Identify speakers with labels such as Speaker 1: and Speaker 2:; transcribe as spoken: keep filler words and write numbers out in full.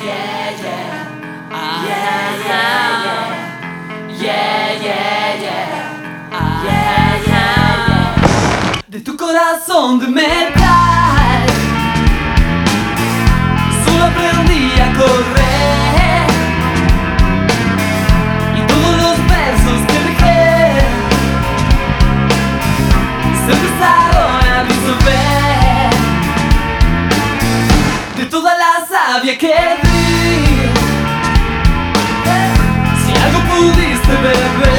Speaker 1: yeah, yeah. Ah, yeah, yeah, yeah. Yeah, yeah, yeah. Ah, yeah, yeah, yeah. De tu corazón de metal solo aprendí a correr, y todos los versos que dejé se empezaron a disolver. De toda la savia que di, si algo pudiste beber,